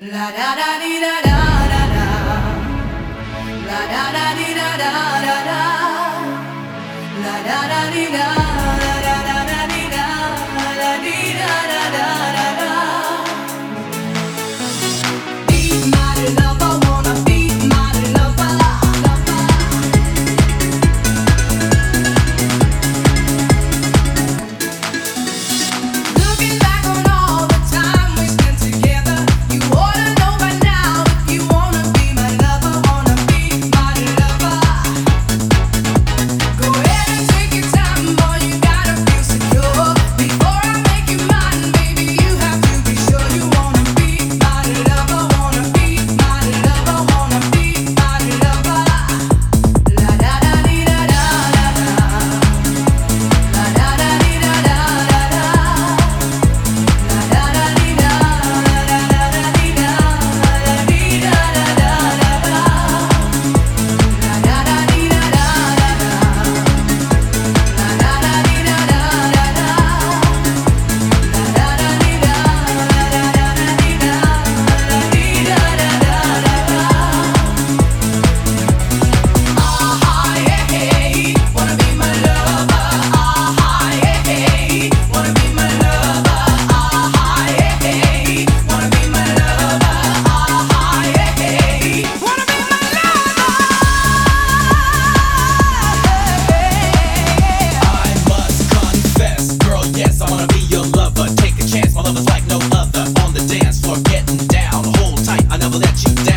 La da da dee da da da da. La da da dee da da da da. La da da dee da da da da dee da da dee da da da da da. Be my lover, wanna be my lover. Looking back on all the time we spent together, you ought to know by now if you wanna be my lover, wanna be my lover. Go ahead and take your time, boy, you gotta feel secure. Before I make you mine, baby, you have to be sure you wanna be my lover, wanna be my lover, wanna be my lover. La da da dee da da da da. La da da dee da da da da. La da da dee da da da da dee da da dee da da da da da. La da da dee da da da da. La da da dee da da da da. La da da dee da da da dee da dee da da da da. Ah yeah, hey, wanna be my lover. Ah yeah, hey, wanna be my lover. Ah yeah, hey, wanna be my lover. Ah yeah, hey, wanna be my I must confess, girl, yes, I wanna be your lover. Take a chance, my love is like no other. On the dance floor, getting down, hold tight, I never let you down.